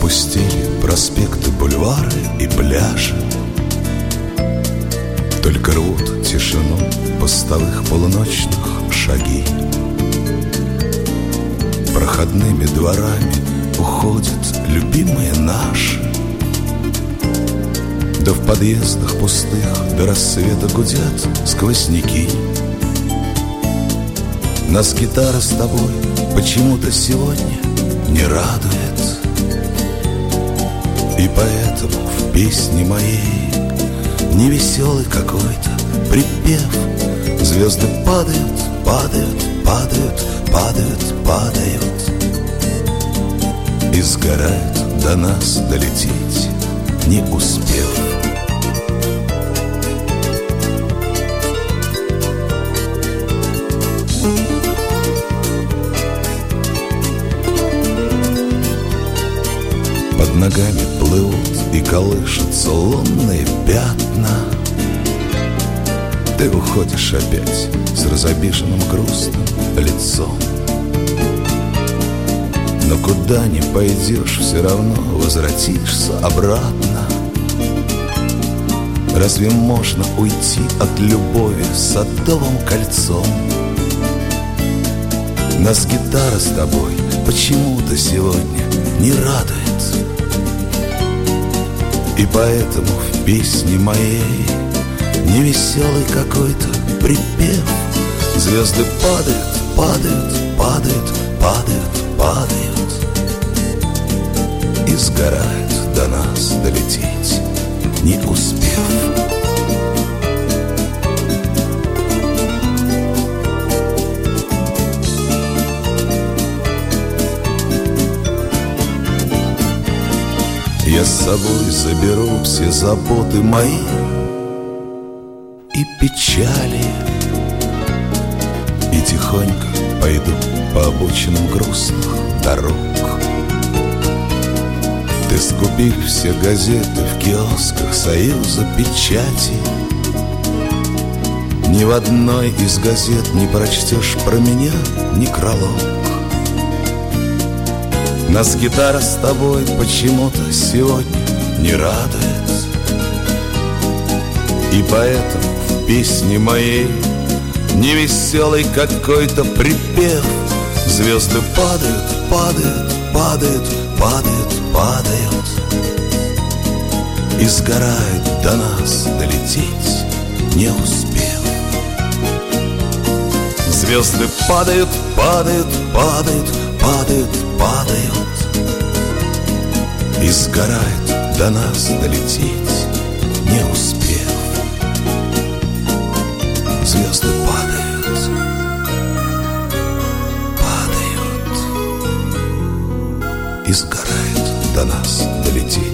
Опустили проспекты, бульвары и пляжи. Только рвут тишину постовых полуночных шаги. Проходными дворами уходят любимые наши. Да в подъездах пустых до рассвета гудят сквозняки. Нас гитара с тобой почему-то сегодня не радует. И поэтому в песне моей невеселый какой-то припев. Звезды падают, падают, падают, падают, падают. И сгорают, до нас долететь не успев. Под ногами плывут и колышутся лунные пятна. Ты уходишь опять с разобиженным грустным лицом. Но куда ни пойдешь, все равно возвратишься обратно. Разве можно уйти от любови садовым кольцом? Нас гитара с тобой почему-то сегодня не радует. И поэтому в песне моей невеселый какой-то припев. Звезды падают, падают, падают, падают, падают. И сгорают, до нас долететь не успев. Я с собой заберу все заботы мои и печали, и тихонько пойду по обочинам грустных дорог. Ты скупи все газеты в киосках Союза печати. Ни в одной из газет не прочтешь про меня некролог. Нас гитара с тобой почему-то сегодня не радует. И поэтому в песне моей невеселый какой-то припев. Звезды падают, падают, падают, падают, падают. И сгорают, до нас долететь не успев. Звезды падают, падают, падают, падают, падают. И сгорает, до нас долететь не успев. Звезды падают, падают. И сгорает, до нас долететь